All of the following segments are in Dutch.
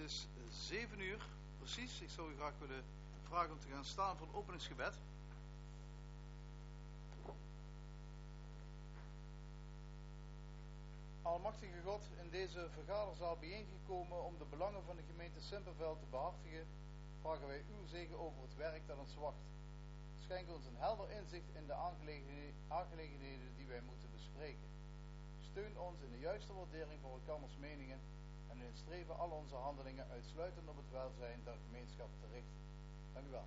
is 7 uur, precies. Ik zou u graag willen vragen om te gaan staan voor een openingsgebed. Almachtige God, in deze vergaderzaal bijeengekomen om de belangen van de gemeente Simpelveld te behartigen, vragen wij uw zegen over het werk dat ons wacht. Schenk ons een helder inzicht in de aangelegenheden die wij moeten bespreken. Steun ons in de juiste waardering voor elkanders meningen en in het streven al onze handelingen uitsluitend op het welzijn der gemeenschap te richten. Dank u wel.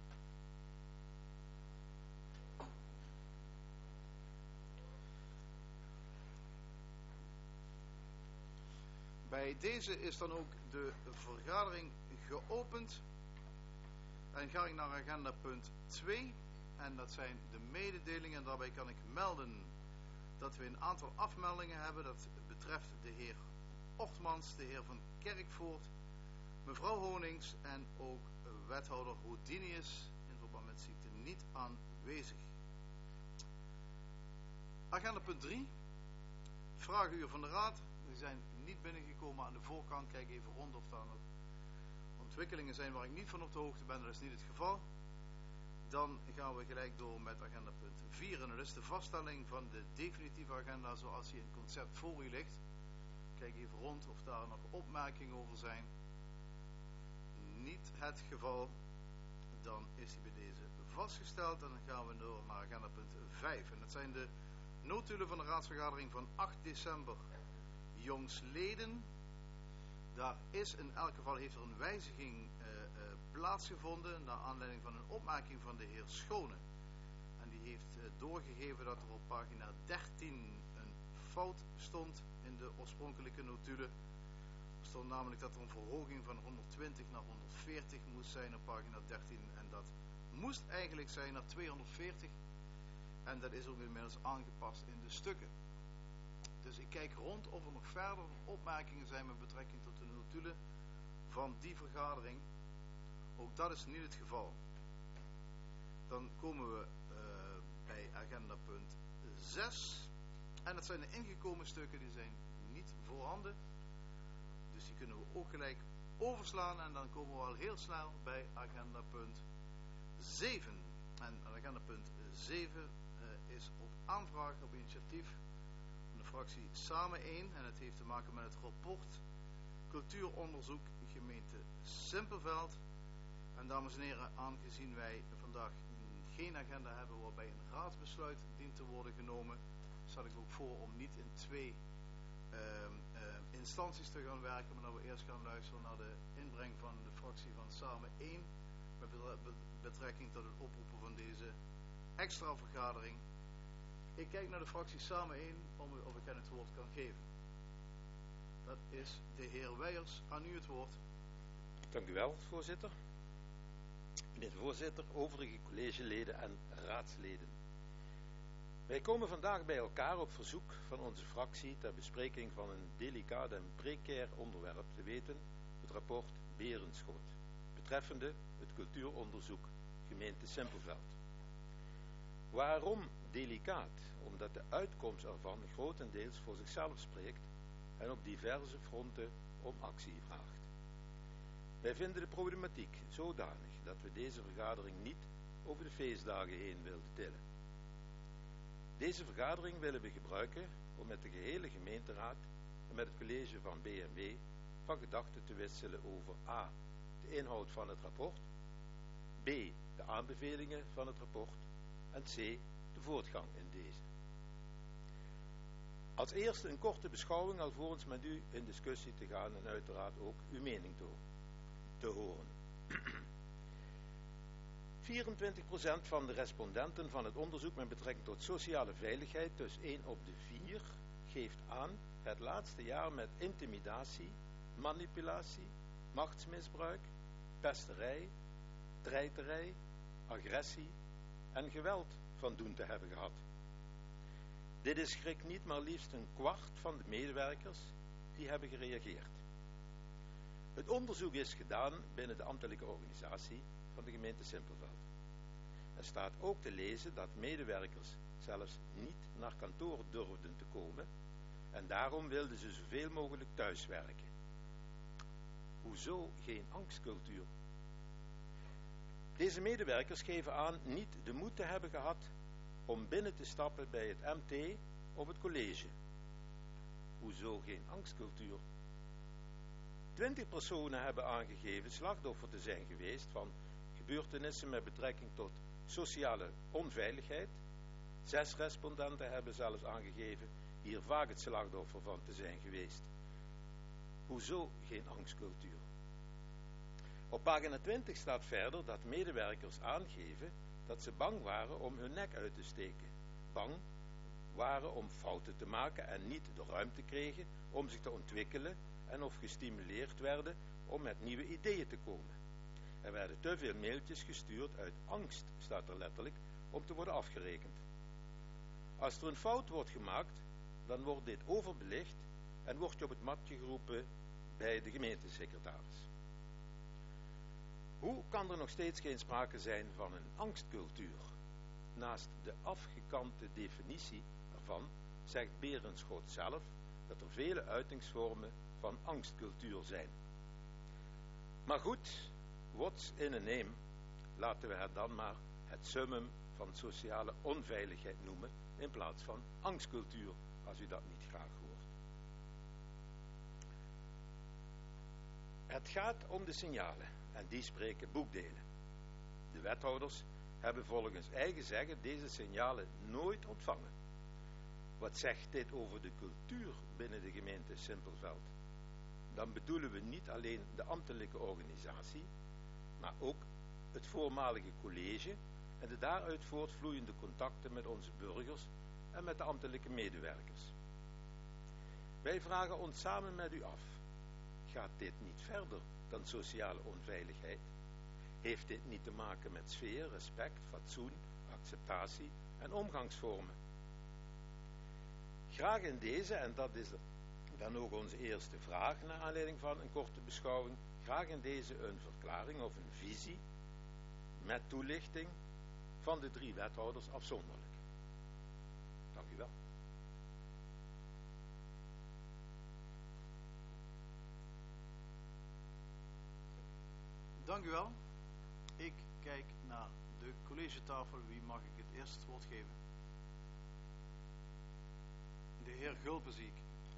Bij deze is dan ook de vergadering geopend. En ga ik naar agenda punt 2. En dat zijn de mededelingen. Daarbij kan ik melden dat we een aantal afmeldingen hebben. Dat betreft de heer Ortmans, de heer van Kerkvoort, mevrouw Honings en ook wethouder Houdinius in verband met ziekte niet aanwezig. Agenda punt 3. Vragenuur van de Raad. Die zijn niet binnengekomen aan de voorkant. Kijk even rond of daar nog ontwikkelingen zijn waar ik niet van op de hoogte ben. Dat is niet het geval. Dan gaan we gelijk door met agenda punt 4. En dat is de vaststelling van de definitieve agenda zoals die in het concept voor u ligt. Kijk even rond of daar nog opmerkingen over zijn. Niet het geval. Dan is die bij deze vastgesteld. En dan gaan we door naar agenda punt 5. En dat zijn de notulen van de raadsvergadering van 8 december. Jongsleden. Daar is in elk geval heeft er een wijziging plaatsgevonden naar aanleiding van een opmerking van de heer Schone. En die heeft doorgegeven dat er op pagina 13 een fout stond in de oorspronkelijke notulen. Er stond namelijk dat er een verhoging van 120 naar 140 moest zijn op pagina 13 en dat moest eigenlijk zijn naar 240 en dat is ook inmiddels aangepast in de stukken. Dus ik kijk rond of er nog verder opmerkingen zijn met betrekking tot de notulen van die vergadering. Ook dat is niet het geval. Dan komen we bij agenda punt 6. En dat zijn de ingekomen stukken, die zijn niet voorhanden. Dus die kunnen we ook gelijk overslaan. En dan komen we al heel snel bij agenda punt 7. En agenda punt 7 is op aanvraag, op initiatief de fractie Samen 1 en het heeft te maken met het rapport Cultuuronderzoek gemeente Simpelveld. En dames en heren, aangezien wij vandaag geen agenda hebben waarbij een raadsbesluit dient te worden genomen, stel ik ook voor om niet in 2 instanties te gaan werken, maar dat we eerst gaan luisteren naar de inbreng van de fractie van Samen 1 met betrekking tot het oproepen van deze extra vergadering. Ik kijk naar de fractie Samen 1 of ik hen het woord kan geven. Dat is de heer Weijers. Aan u het woord. Dank u wel, voorzitter. Meneer de voorzitter, overige collegeleden en raadsleden. Wij komen vandaag bij elkaar op verzoek van onze fractie ter bespreking van een delicaat en precair onderwerp, te weten het rapport Berenschot, betreffende het cultuuronderzoek gemeente Simpelveld. Waarom delicaat? Omdat de uitkomst ervan grotendeels voor zichzelf spreekt en op diverse fronten om actie vraagt. Wij vinden de problematiek zodanig dat we deze vergadering niet over de feestdagen heen wilden tillen. Deze vergadering willen we gebruiken om met de gehele gemeenteraad en met het college van BMW van gedachten te wisselen over a. de inhoud van het rapport, b. de aanbevelingen van het rapport en c. de voortgang in deze. Als eerste een korte beschouwing alvorens met u in discussie te gaan en uiteraard ook uw mening te horen. 24% van de respondenten van het onderzoek met betrekking tot sociale veiligheid, dus 1 op de 4, geeft aan het laatste jaar met intimidatie, manipulatie, machtsmisbruik, pesterij, treiterij, agressie en geweld van doen te hebben gehad. Dit is schrik niet, maar liefst een kwart van de medewerkers die hebben gereageerd. Het onderzoek is gedaan binnen de ambtelijke organisatie van de gemeente Simpelveld. Er staat ook te lezen dat medewerkers zelfs niet naar kantoor durfden te komen en daarom wilden ze zoveel mogelijk thuiswerken. Hoe Hoezo geen angstcultuur? Deze medewerkers geven aan niet de moed te hebben gehad om binnen te stappen bij het MT of het college. Hoezo geen angstcultuur? 20 personen hebben aangegeven slachtoffer te zijn geweest van gebeurtenissen met betrekking tot sociale onveiligheid. 6 respondenten hebben zelfs aangegeven hier vaak het slachtoffer van te zijn geweest. Hoezo geen angstcultuur? Op pagina 20 staat verder dat medewerkers aangeven dat ze bang waren om hun nek uit te steken. Bang waren om fouten te maken en niet de ruimte kregen om zich te ontwikkelen en of gestimuleerd werden om met nieuwe ideeën te komen. Er werden te veel mailtjes gestuurd uit angst, staat er letterlijk, om te worden afgerekend. Als er een fout wordt gemaakt, dan wordt dit overbelicht en wordt je op het matje geroepen bij de gemeentesecretaris. Hoe kan er nog steeds geen sprake zijn van een angstcultuur? Naast de afgekante definitie ervan zegt Berenschot zelf dat er vele uitingsvormen van angstcultuur zijn. Maar goed, what's in a name? Laten we het dan maar het summum van sociale onveiligheid noemen in plaats van angstcultuur, als u dat niet graag hoort. Het gaat om de signalen en die spreken boekdelen. De wethouders hebben volgens eigen zeggen deze signalen nooit ontvangen. Wat zegt dit over de cultuur binnen de gemeente Simpelveld? Dan bedoelen we niet alleen de ambtelijke organisatie, maar ook het voormalige college en de daaruit voortvloeiende contacten met onze burgers en met de ambtelijke medewerkers. Wij vragen ons samen met u af, gaat dit niet verder dan sociale onveiligheid? Heeft dit niet te maken met sfeer, respect, fatsoen, acceptatie en omgangsvormen? Graag in deze, en dat is dan ook onze eerste vraag naar aanleiding van een korte beschouwing, graag in deze een verklaring of een visie met toelichting van de 3 wethouders afzonderlijk. Dank u wel. Dank u wel. Ik kijk naar de collegetafel. Wie mag ik het eerst het woord geven? De heer Gulpen zie ik.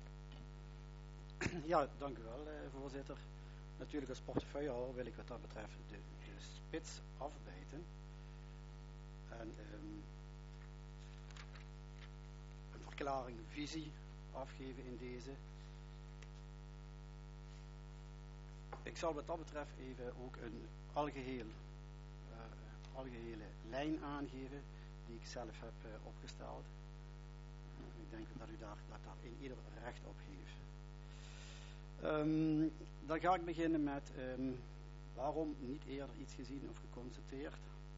Ja, dank u wel, voorzitter. Natuurlijk als portefeuillehouder wil ik wat dat betreft de spits afbijten. En een verklaring, een visie afgeven in deze. Ik zal wat dat betreft even ook een algehele lijn aangeven die ik zelf heb opgesteld. Ik denk dat u daar in ieder recht op heeft. Dan ga ik beginnen met waarom niet eerder iets gezien of geconstateerd.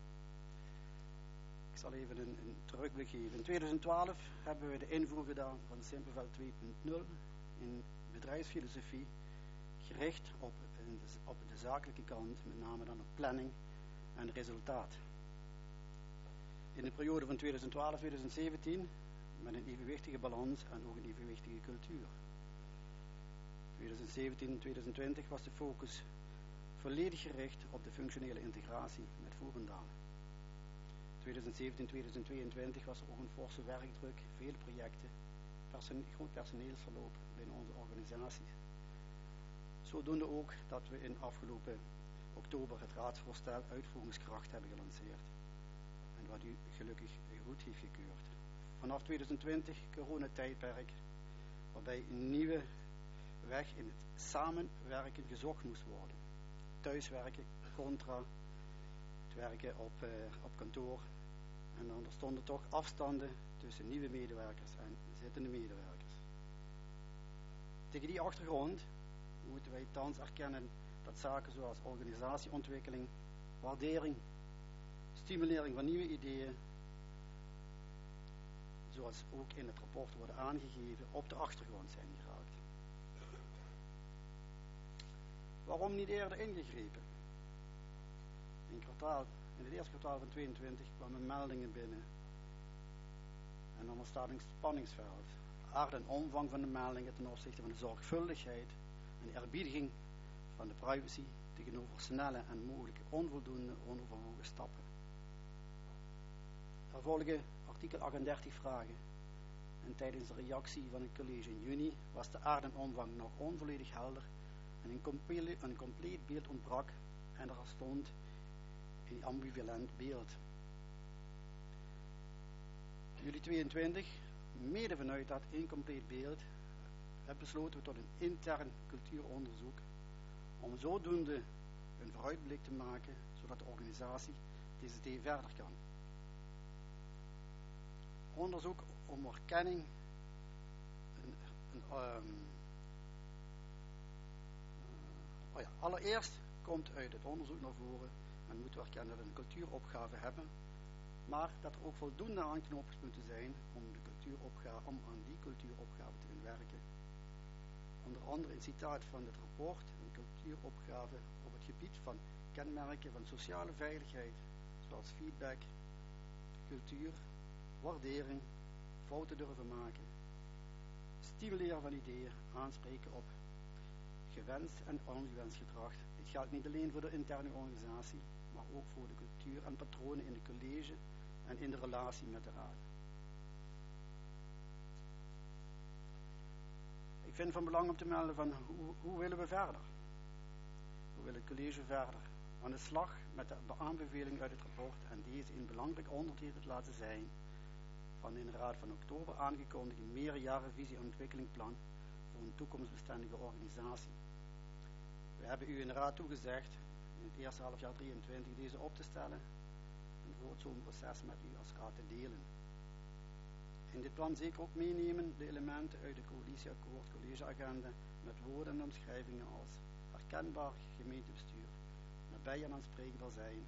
Ik zal even een terugblik geven. In 2012 hebben we de invoer gedaan van Simpelveld 2.0 in bedrijfsfilosofie, gericht op de zakelijke kant, met name dan op planning en resultaat. In de periode van 2012-2017 met een evenwichtige balans en ook een evenwichtige cultuur. 2017-2020 was de focus volledig gericht op de functionele integratie met Voerendaal. 2017-2022 was er ook een forse werkdruk, vele projecten, groot personeelsverloop binnen onze organisatie. Zodoende ook dat we in afgelopen oktober het raadsvoorstel uitvoeringskracht hebben gelanceerd. En wat u gelukkig goed heeft gekeurd. Vanaf 2020 coronatijdperk, waarbij een nieuwe weg in het samenwerken gezocht moest worden. Thuiswerken contra het werken op kantoor. En dan er stonden toch afstanden tussen nieuwe medewerkers en zittende medewerkers. Tegen die achtergrond moeten wij thans erkennen dat zaken zoals organisatieontwikkeling, waardering, stimulering van nieuwe ideeën, zoals ook in het rapport worden aangegeven, op de achtergrond zijn geraakt. Waarom niet eerder ingegrepen? In het eerste kwartaal van 2022 kwamen meldingen binnen. En dan staat een spanningsveld. Aard en omvang van de meldingen ten opzichte van de zorgvuldigheid en de eerbiediging van de privacy tegenover snelle en mogelijke onvoldoende onoverwogen stappen. Er volgen artikel 38 vragen en tijdens de reactie van het college in juni was de aard en omvang nog onvolledig helder en een compleet beeld ontbrak en er stond een ambivalent beeld. Juli 22, mede vanuit dat incompleet beeld, besloten we tot een intern cultuuronderzoek om zodoende een vooruitblik te maken zodat de organisatie TCT verder kan. Onderzoek om erkenning allereerst komt uit het onderzoek naar voren en moeten we erkennen dat we een cultuuropgave hebben, maar dat er ook voldoende aanknopingspunten zijn om aan die cultuuropgave te gaan werken. Onder andere een citaat van het rapport, een cultuuropgave op het gebied van kenmerken van sociale veiligheid, zoals feedback, cultuur, waardering, fouten durven maken, stimuleren van ideeën, aanspreken op gewenst en ongewenst gedrag. Dit geldt niet alleen voor de interne organisatie, maar ook voor de cultuur en patronen in de college en in de relatie met de raad. Ik vind van belang om te melden van hoe willen we verder? Hoe wil het college verder? Aan de slag met de aanbeveling uit het rapport en deze een belangrijk onderdeel te laten zijn van in de raad van oktober aangekondigde meerjarenvisie en ontwikkelingsplan voor een toekomstbestendige organisatie. We hebben u in de raad toegezegd in het eerste halfjaar 23 deze op te stellen en voor het zomerproces met u als raad te delen. In dit plan zeker ook meenemen de elementen uit de coalitieakkoord, collegeagenda met woorden en omschrijvingen als herkenbaar gemeentebestuur, nabij en aanspreekbaar zijn,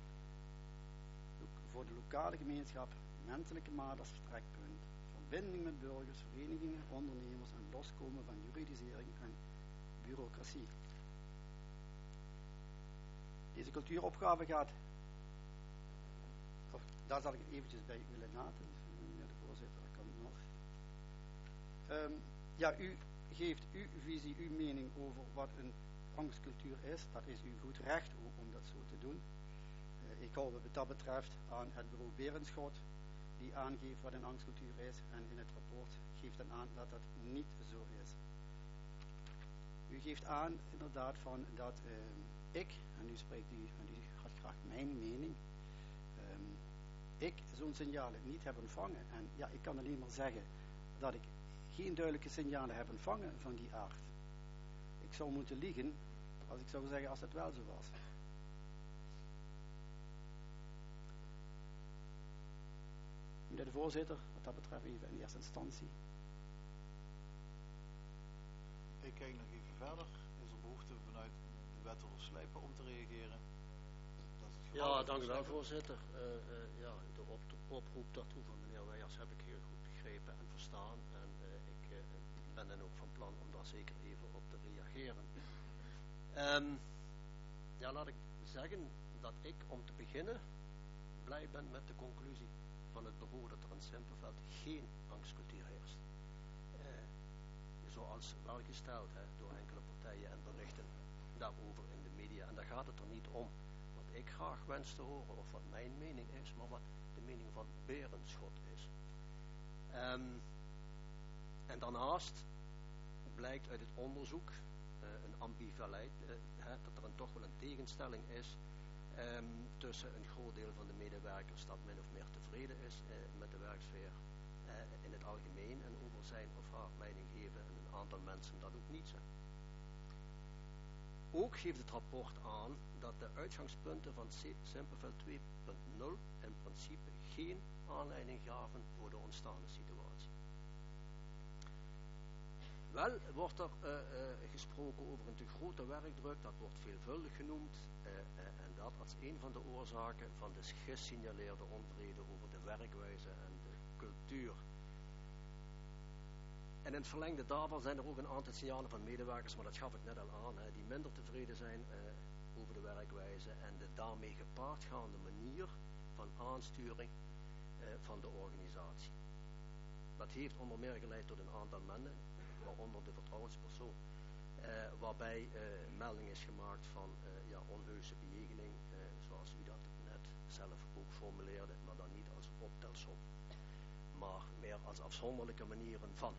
voor de lokale gemeenschap, menselijke maat als vertrekpunt, verbinding met burgers, verenigingen, ondernemers en loskomen van juridisering en bureaucratie. Deze cultuuropgave gaat, daar zal ik het eventjes bij willen laten, meneer de voorzitter, dat kan nog. U geeft uw visie, uw mening over wat een angstcultuur is. Dat is uw goed recht om dat zo te doen. Ik hou wat dat betreft aan het bureau Berenschot, die aangeeft wat een angstcultuur is, en in het rapport geeft dan aan dat dat niet zo is. U geeft aan inderdaad van dat ik, en nu spreekt u, en u had graag mijn mening, ik zo'n signalen niet heb ontvangen. En ja, ik kan alleen maar zeggen dat ik geen duidelijke signalen heb ontvangen van die aard. Ik zou moeten liegen als ik zou zeggen als het wel zo was. Meneer de voorzitter, wat dat betreft even in eerste instantie. Ik kijk nog even verder. Is er behoefte vanuit de wethouder Slijper om te reageren? Dat is het geval. Ja, dank u wel, voorzitter. De oproep daartoe van meneer Weijers heb ik heel goed begrepen en verstaan. En ik ben dan ook van plan om daar zeker even op te reageren. Laat ik zeggen dat ik om te beginnen blij ben met de conclusie van het bureau dat er in Simpelveld geen angstcultuur heerst. Zoals wel gesteld door enkele partijen en berichten daarover in de media. En daar gaat het er niet om wat ik graag wens te horen of wat mijn mening is, maar wat de mening van Berenschot is. En daarnaast blijkt uit het onderzoek een ambivalent, dat er toch wel een tegenstelling is tussen een groot deel van de medewerkers dat min of meer tevreden is met de werksfeer in het algemeen en over zijn of haar leidinggeven en een aantal mensen dat ook niet zijn. Ook geeft het rapport aan dat de uitgangspunten van Simpelveld 2.0 in principe geen aanleiding gaven voor de ontstaande situatie. Wel wordt er gesproken over een te grote werkdruk, dat wordt veelvuldig genoemd en dat als een van de oorzaken van de gesignaleerde onvrede over de werkwijze en de cultuur. En in het verlengde daarvan zijn er ook een aantal signalen van medewerkers, maar dat gaf ik net al aan, die minder tevreden zijn over de werkwijze en de daarmee gepaardgaande manier van aansturing van de organisatie. Dat heeft onder meer geleid tot een aantal mensen, waaronder de vertrouwenspersoon waarbij melding is gemaakt van onheuse bejegening, zoals u dat net zelf ook formuleerde, maar dan niet als optelsom, maar meer als afzonderlijke manieren van.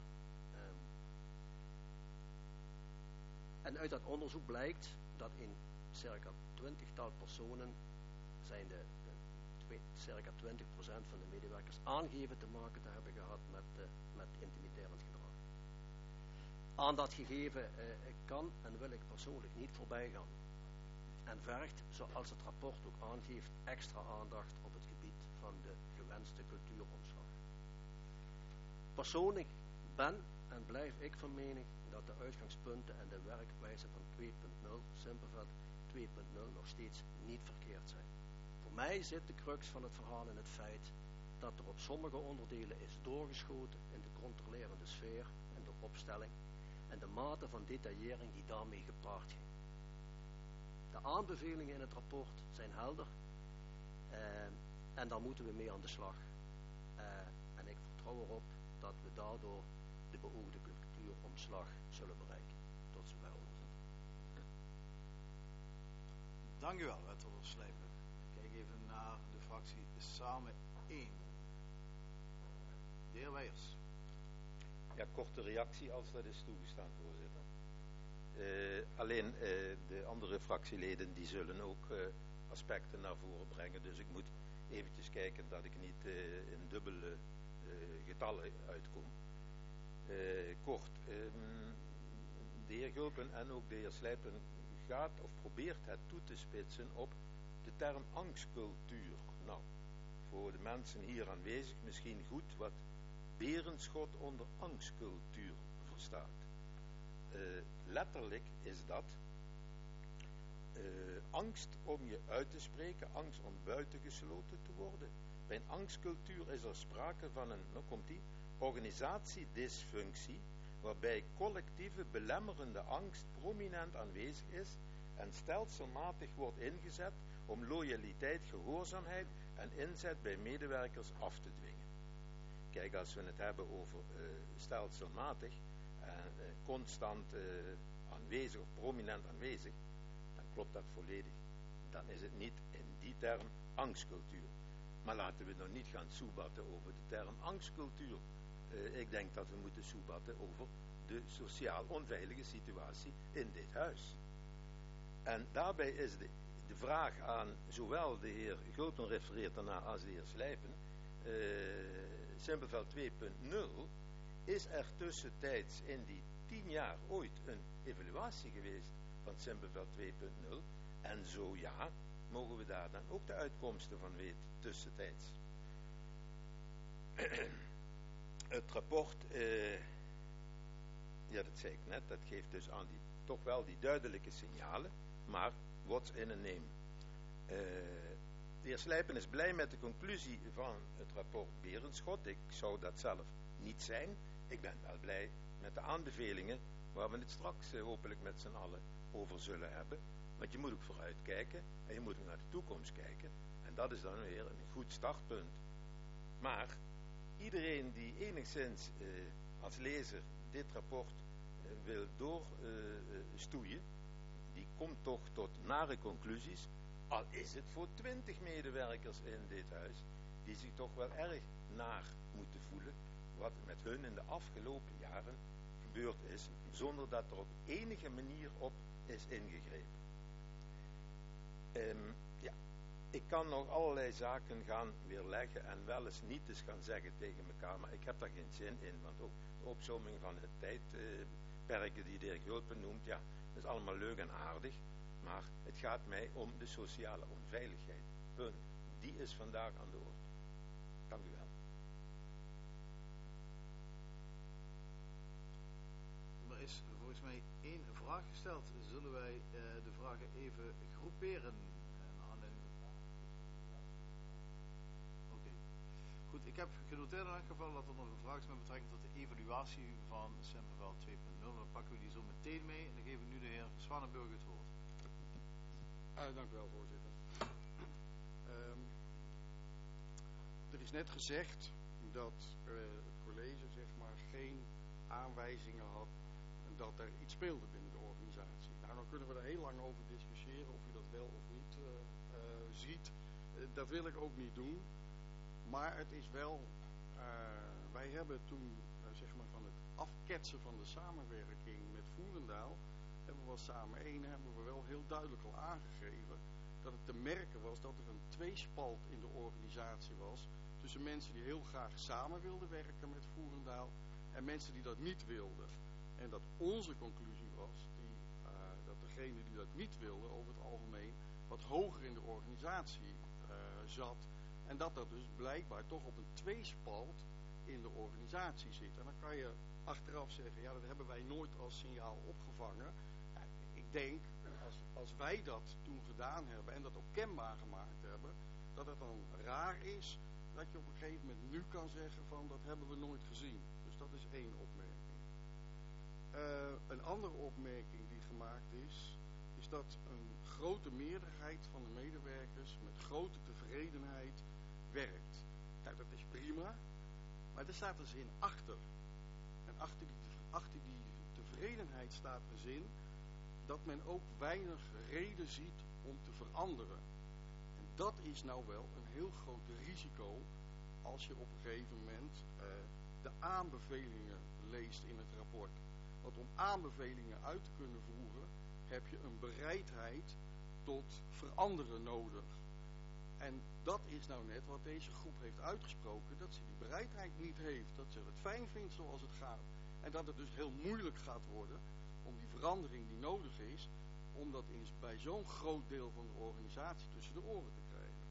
En uit dat onderzoek blijkt dat in circa 20-tal personen zijn circa 20% van de medewerkers aangeven te maken te hebben gehad met intimiderend gedrag. Aan dat gegeven kan en wil ik persoonlijk niet voorbij gaan. En vergt, zoals het rapport ook aangeeft, extra aandacht op het gebied van de gewenste cultuuromslag. Persoonlijk ben en blijf ik van mening dat de uitgangspunten en de werkwijze van 2.0, Simpelveld 2.0, nog steeds niet verkeerd zijn. Voor mij zit de crux van het verhaal in het feit dat er op sommige onderdelen is doorgeschoten in de controlerende sfeer en de opstelling en de mate van detaillering die daarmee gepaard ging. De aanbevelingen in het rapport zijn helder en daar moeten we mee aan de slag. En ik vertrouw erop dat we daardoor de beoogde cultuuromslag zullen bereiken. Tot zover onderzoek. Dank u wel, wethouder Slijper. Kijk even naar de fractie Samen 1. De heer Weijers. Ja, korte reactie als dat is toegestaan, voorzitter. Alleen de andere fractieleden die zullen ook aspecten naar voren brengen. Dus ik moet eventjes kijken dat ik niet in dubbele getallen uitkom. Kort, de heer Gulpen en ook de heer Slijpen gaat of probeert het toe te spitsen op de term angstcultuur. Nou, voor de mensen hier aanwezig misschien goed wat Berenschot onder angstcultuur verstaat. Letterlijk is dat angst om je uit te spreken, angst om buitengesloten te worden. Bij een angstcultuur is er sprake van een, nou komt die, organisatiedysfunctie, waarbij collectieve belemmerende angst prominent aanwezig is en stelselmatig wordt ingezet om loyaliteit, gehoorzaamheid en inzet bij medewerkers af te dwingen. Kijk, als we het hebben over stelselmatig en constant aanwezig of prominent aanwezig, dan klopt dat volledig. Dan is het niet in die term angstcultuur. Maar laten we nog niet gaan soebatten over de term angstcultuur. Ik denk dat we moeten soebatten over de sociaal onveilige situatie in dit huis. En daarbij is de vraag aan zowel de heer Gulpen refereert daarna als de heer Slijpen, Simpelveld 2.0, is er tussentijds in die 10 jaar ooit een evaluatie geweest van Simpelveld 2.0? En zo ja, mogen we daar dan ook de uitkomsten van weten tussentijds. Het rapport, ja dat zei ik net, dat geeft dus aan toch wel die duidelijke signalen, maar what's in a name? De heer Slijpen is blij met de conclusie van het rapport Berenschot. Ik zou dat zelf niet zijn. Ik ben wel blij met de aanbevelingen waar we het straks hopelijk met z'n allen over zullen hebben. Want je moet ook vooruit kijken en je moet ook naar de toekomst kijken. En dat is dan weer een goed startpunt. Maar iedereen die enigszins als lezer dit rapport wil doorstoeien, die komt toch tot nare conclusies. Al is het voor 20 medewerkers in dit huis, die zich toch wel erg naar moeten voelen wat met hun in de afgelopen jaren gebeurd is, zonder dat er op enige manier op is ingegrepen. Ja, ik kan nog allerlei zaken gaan weerleggen en wel eens niet eens gaan zeggen tegen elkaar, maar ik heb daar geen zin in, want ook de opzomming van het tijdperken die de heer Gulpen noemt, ja, dat is allemaal leuk en aardig. Maar het gaat mij om de sociale onveiligheid. Punt. Die is vandaag aan de orde. Dank u wel. Er is volgens mij 1 vraag gesteld. Zullen wij de vragen even groeperen? Oké. Goed, ik heb genoteerd in elk geval dat er nog een vraag is met betrekking tot de evaluatie van Simpelveld 2.0. Dan pakken we die zo meteen mee en dan geven we nu de heer Zwanenburg het woord. Dank u wel, voorzitter. Er is net gezegd dat het college zeg maar geen aanwijzingen had dat er iets speelde binnen de organisatie. Nou, dan kunnen we er heel lang over discussiëren of je dat wel of niet ziet. Dat wil ik ook niet doen. Maar het is wel, wij hebben toen zeg maar van het afketsen van de samenwerking met Voerendaal, hebben we als Samen 1 hebben we wel heel duidelijk al aangegeven dat het te merken was dat er een tweespalt in de organisatie was tussen mensen die heel graag samen wilden werken met Voerendaal en mensen die dat niet wilden. En dat onze conclusie was dat degene die dat niet wilde over het algemeen wat hoger in de organisatie zat. En dat dus blijkbaar toch op een tweespalt in de organisatie zit. En dan kan je achteraf zeggen, ja, dat hebben wij nooit als signaal opgevangen. Ja, ik denk, als wij dat toen gedaan hebben en dat ook kenbaar gemaakt hebben, dat het dan raar is dat je op een gegeven moment nu kan zeggen van dat hebben we nooit gezien. Dus dat is één opmerking. Een andere opmerking die gemaakt is dat een grote meerderheid van de medewerkers met grote tevredenheid werkt. Nou, dat is prima, maar er staat een zin achter. En achter die tevredenheid staat een zin dat men ook weinig reden ziet om te veranderen. En dat is nou wel een heel groot risico als je op een gegeven moment de aanbevelingen leest in het rapport. Want om aanbevelingen uit te kunnen voeren heb je een bereidheid tot veranderen nodig. En dat is nou net wat deze groep heeft uitgesproken, dat ze die bereidheid niet heeft, dat ze het fijn vindt zoals het gaat. En dat het dus heel moeilijk gaat worden om die verandering die nodig is, om dat bij zo'n groot deel van de organisatie tussen de oren te krijgen.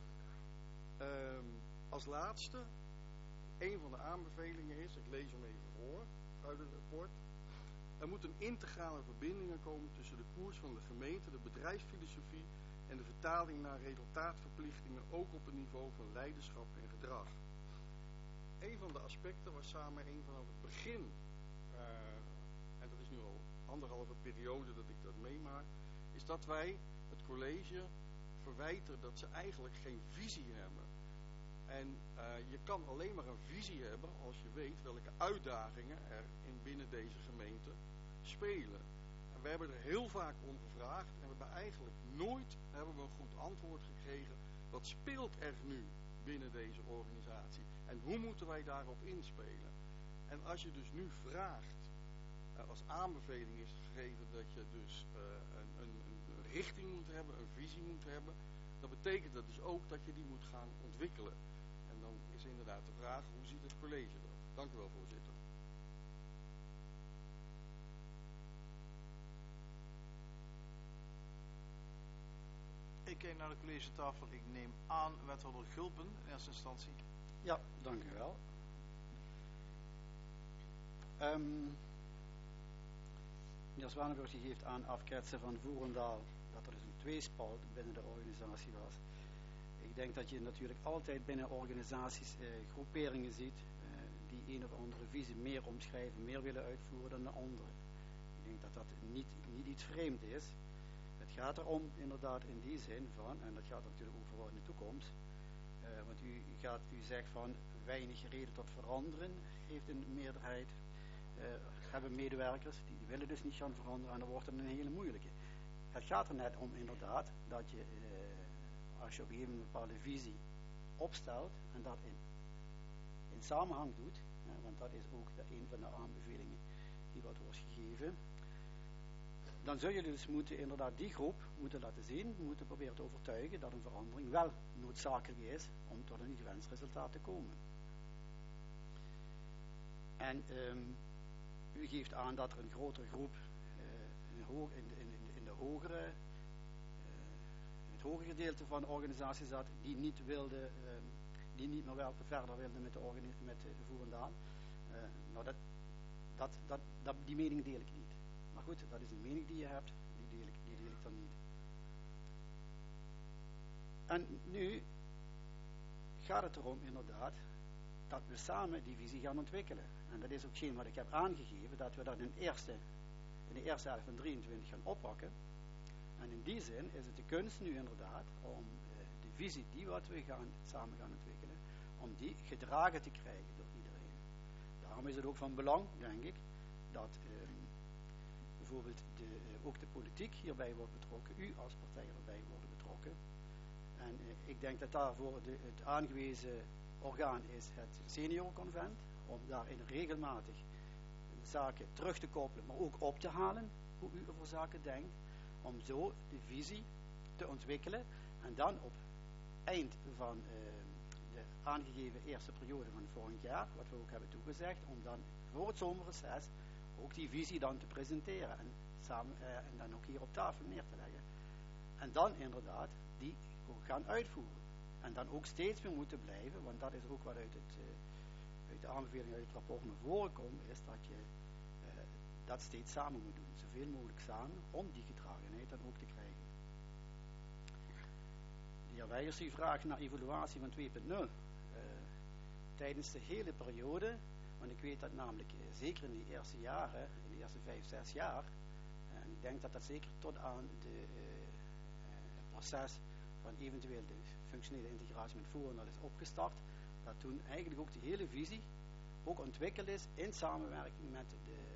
Als laatste, een van de aanbevelingen is, ik lees hem even voor uit het rapport. Er moet een integrale verbinding komen tussen de koers van de gemeente, de bedrijfsfilosofie en de vertaling naar resultaatverplichtingen, ook op het niveau van leiderschap en gedrag. Een van de aspecten waar Samen 1 vanaf het begin, en dat is nu al anderhalve periode dat ik dat meemaak, is dat wij het college verwijten dat ze eigenlijk geen visie hebben. En je kan alleen maar een visie hebben als je weet welke uitdagingen er binnen deze gemeente spelen. En we hebben er heel vaak om gevraagd en we hebben eigenlijk nooit een goed antwoord gekregen. Wat speelt er nu binnen deze organisatie? En hoe moeten wij daarop inspelen? En als je dus nu vraagt, als aanbeveling is gegeven dat je dus een richting moet hebben, een visie moet hebben, dan betekent dat dus ook dat je die moet gaan ontwikkelen. En dan is inderdaad de vraag, hoe ziet het college dat? Dank u wel, voorzitter. Ik kijk naar de collegetafel. Ik neem aan wethouder Gulpen in eerste instantie. Ja, dank u wel. Meneer Zwanenburg geeft aan afketsen van Voerendaal dat er dus een tweespalt binnen de organisatie was. Ik denk dat je natuurlijk altijd binnen organisaties groeperingen ziet die een of andere visie meer omschrijven, meer willen uitvoeren dan de andere. Ik denk dat dat niet iets vreemd is. Het gaat erom inderdaad in die zin van, en dat gaat natuurlijk ook voor in de toekomst, want u zegt van weinig reden tot veranderen heeft een meerderheid, hebben medewerkers, die willen dus niet gaan veranderen en dan wordt het een hele moeilijke. Het gaat er net om inderdaad dat je, als je op een gegeven moment een bepaalde visie opstelt en dat in samenhang doet, want dat is ook een van de aanbevelingen die wat wordt gegeven, dan zul je dus inderdaad die groep moeten laten zien, moeten proberen te overtuigen dat een verandering wel noodzakelijk is om tot een gewenst resultaat te komen. En u geeft aan dat er een grotere groep in het hogere gedeelte van de organisatie zat die niet meer verder wilde met de Voerendaal. Die mening deel ik niet. Maar goed, dat is een mening die je hebt, die deel ik dan niet. En nu gaat het erom inderdaad dat we samen die visie gaan ontwikkelen. En dat is ook hetgeen wat ik heb aangegeven, dat we dat in de eerste helft van 23 gaan oppakken. En in die zin is het de kunst nu inderdaad om de visie die wat we samen gaan ontwikkelen, om die gedragen te krijgen door iedereen. Daarom is het ook van belang, denk ik, dat bijvoorbeeld ook de politiek hierbij wordt betrokken, u als partij erbij worden betrokken. En ik denk dat daarvoor het aangewezen orgaan is het seniorenconvent, om daarin regelmatig zaken terug te koppelen, maar ook op te halen hoe u over zaken denkt, om zo de visie te ontwikkelen en dan op eind van de aangegeven eerste periode van volgend jaar, wat we ook hebben toegezegd, om dan voor het zomerreces ook die visie dan te presenteren en dan ook hier op tafel neer te leggen. En dan inderdaad die ook gaan uitvoeren. En dan ook steeds meer moeten blijven, want dat is ook wat uit de aanbevelingen uit het rapport naar voren komt, is dat je dat steeds samen moet doen. Zoveel mogelijk samen, om die gedragenheid dan ook te krijgen. De heer Weijers die vraagt naar evaluatie van 2.0. Tijdens de hele periode, want ik weet dat namelijk zeker in die eerste jaren, in de eerste 5, 6 jaar, en ik denk dat dat zeker tot aan het proces van eventueel de functionele integratie met Voerendaal is opgestart, dat toen eigenlijk ook de hele visie ook ontwikkeld is in samenwerking met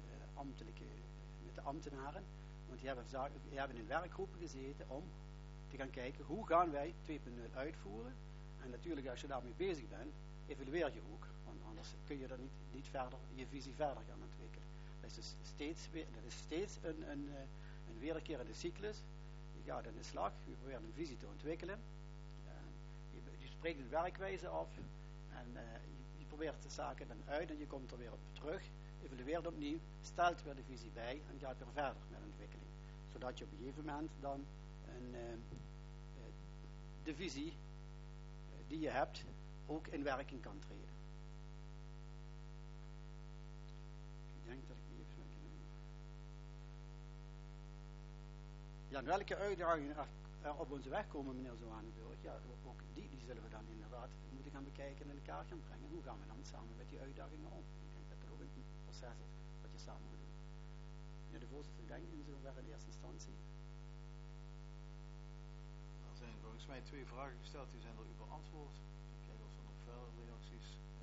de ambtenaren, want die hebben in werkgroepen gezeten om te gaan kijken hoe gaan wij 2.0 uitvoeren. En natuurlijk als je daarmee bezig bent, evalueer je ook, want anders kun je dan niet verder je visie verder gaan ontwikkelen. Dat is dus steeds een wederkerende cyclus. Je gaat aan de slag, je probeert een visie te ontwikkelen, je spreekt een werkwijze af en je probeert de zaken dan uit en je komt er weer op terug, evalueert opnieuw, stelt weer de visie bij en gaat weer verder met de ontwikkeling. Zodat je op een gegeven moment dan de visie die je hebt ook in werking kan treden. Ik denk dat ik die even ja, en welke uitdagingen er op onze weg komen, meneer Zwanenburg, ja, ook die zullen we dan inderdaad moeten gaan bekijken en in elkaar gaan brengen. Hoe gaan we dan samen met die uitdagingen om? Ik denk dat dat ook een proces is wat je samen moet doen. Meneer de voorzitter, ik denk in zoverre in eerste instantie. Er zijn volgens mij 2 vragen gesteld, die zijn er u beantwoord. Ik kijk of er nog verder reacties